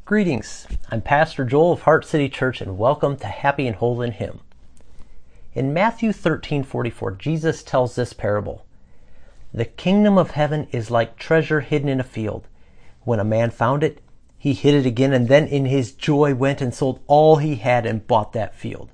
Greetings, I'm Pastor Joel of Heart City Church and welcome to Happy and Whole in Him. In Matthew 13:44, Jesus tells this parable. The kingdom of heaven is like treasure hidden in a field. When a man found it, he hid it again and then in his joy went and sold all he had and bought that field.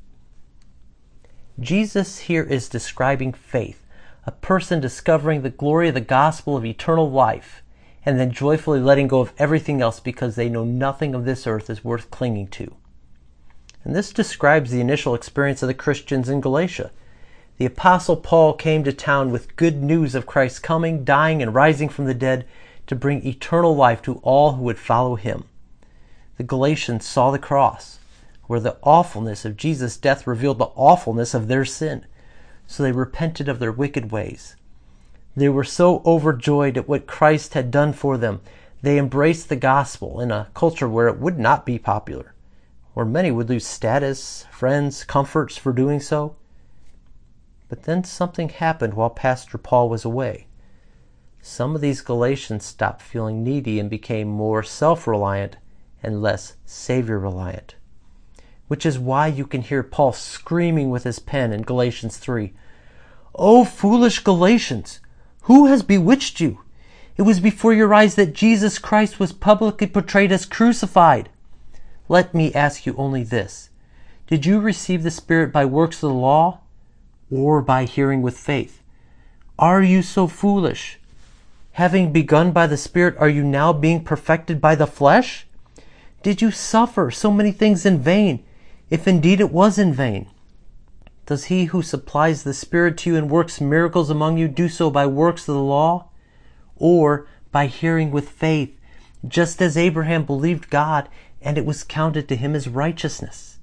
Jesus here is describing faith, a person discovering the glory of the gospel of eternal life, and then joyfully letting go of everything else because they know nothing of this earth is worth clinging to. And this describes the initial experience of the Christians in Galatia. The Apostle Paul came to town with good news of Christ's coming, dying, and rising from the dead to bring eternal life to all who would follow him. The Galatians saw the cross, where the awfulness of Jesus' death revealed the awfulness of their sin, so they repented of their wicked ways. They were so overjoyed at what Christ had done for them, they embraced the gospel in a culture where it would not be popular, where many would lose status, friends, comforts for doing so. But then something happened while Pastor Paul was away. Some of these Galatians stopped feeling needy and became more self-reliant and less Savior-reliant. Which is why you can hear Paul screaming with his pen in Galatians 3, "O foolish Galatians! Who has bewitched you? It was before your eyes that Jesus Christ was publicly portrayed as crucified. Let me ask you only this. Did you receive the Spirit by works of the law or by hearing with faith? Are you so foolish? Having begun by the Spirit, are you now being perfected by the flesh? Did you suffer so many things in vain, if indeed it was in vain? Does he who supplies the Spirit to you and works miracles among you do so by works of the law or by hearing with faith, just as Abraham believed God and it was counted to him as righteousness?"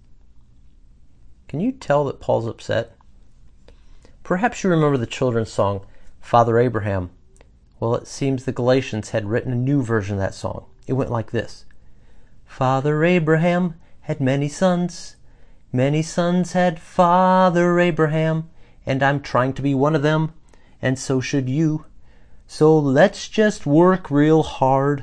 Can you tell that Paul's upset? Perhaps you remember the children's song, Father Abraham. Well, it seems the Galatians had written a new version of that song. It went like this. Father Abraham had many sons. Many sons had Father Abraham, and I'm trying to be one of them, and so should you. So let's just work real hard.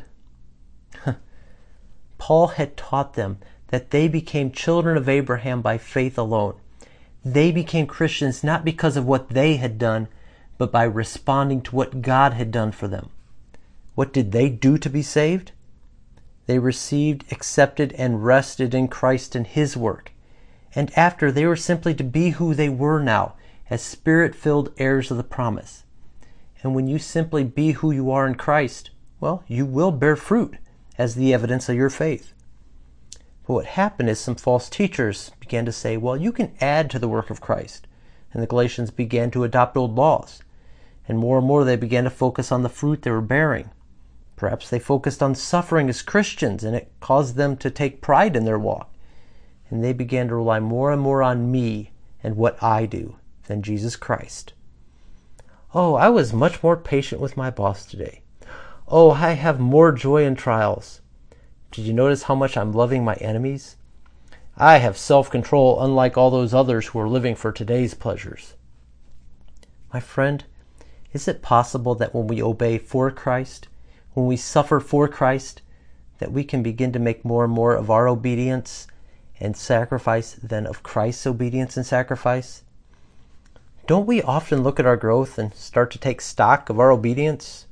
Paul had taught them that they became children of Abraham by faith alone. They became Christians not because of what they had done, but by responding to what God had done for them. What did they do to be saved? They received, accepted, and rested in Christ and His work. And after, they were simply to be who they were now, as Spirit-filled heirs of the promise. And when you simply be who you are in Christ, well, you will bear fruit as the evidence of your faith. But what happened is some false teachers began to say, well, you can add to the work of Christ. And the Galatians began to adopt old laws. And more they began to focus on the fruit they were bearing. Perhaps they focused on suffering as Christians, and it caused them to take pride in their walk. And they began to rely more and more on me and what I do than Jesus Christ. Oh, I was much more patient with my boss today. Oh, I have more joy in trials. Did you notice how much I'm loving my enemies? I have self-control unlike all those others who are living for today's pleasures. My friend, is it possible that when we obey for Christ, when we suffer for Christ, that we can begin to make more and more of our obedience and sacrifice than of Christ's obedience and sacrifice? Don't we often look at our growth and start to take stock of our obedience?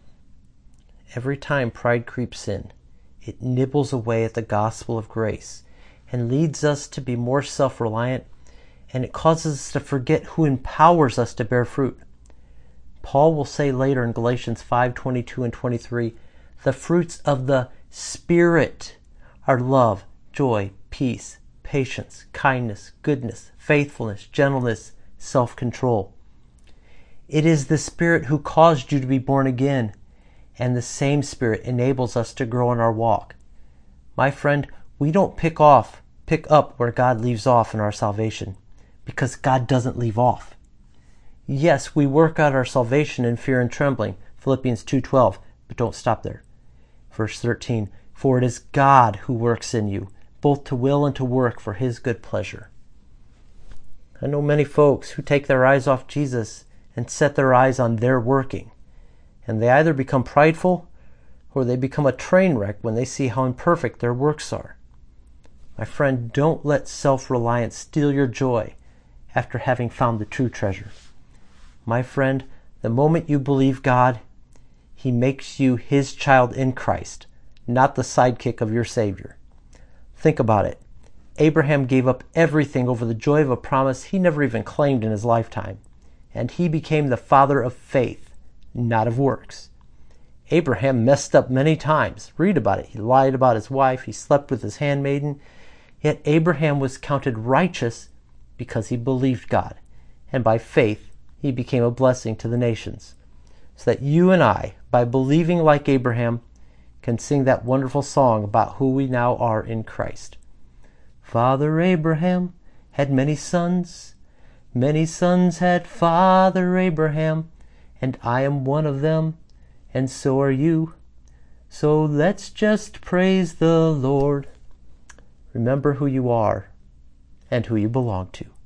Every time pride creeps in, it nibbles away at the gospel of grace and leads us to be more self-reliant, and it causes us to forget who empowers us to bear fruit. Paul will say later in Galatians 5:22 and 23, the fruits of the Spirit are love, joy, peace, patience, kindness, goodness, faithfulness, gentleness, self-control. It is the Spirit who caused you to be born again, and the same Spirit enables us to grow in our walk. My friend, we don't pick up where God leaves off in our salvation, because God doesn't leave off. Yes, we work out our salvation in fear and trembling, Philippians 2:12, but don't stop there. Verse 13, for it is God who works in you, both to will and to work for His good pleasure. I know many folks who take their eyes off Jesus and set their eyes on their working. And they either become prideful or they become a train wreck when they see how imperfect their works are. My friend, don't let self-reliance steal your joy after having found the true treasure. My friend, the moment you believe God, He makes you His child in Christ, not the sidekick of your Savior. Think about it. Abraham gave up everything over the joy of a promise he never even claimed in his lifetime, and he became the father of faith, not of works. Abraham messed up many times. Read about it. He lied about his wife. He slept with his handmaiden. Yet Abraham was counted righteous because he believed God, and by faith he became a blessing to the nations. So that you and I, by believing like Abraham, can sing that wonderful song about who we now are in Christ. Father Abraham had many sons had Father Abraham, and I am one of them, and so are you. So let's just praise the Lord. Remember who you are and who you belong to.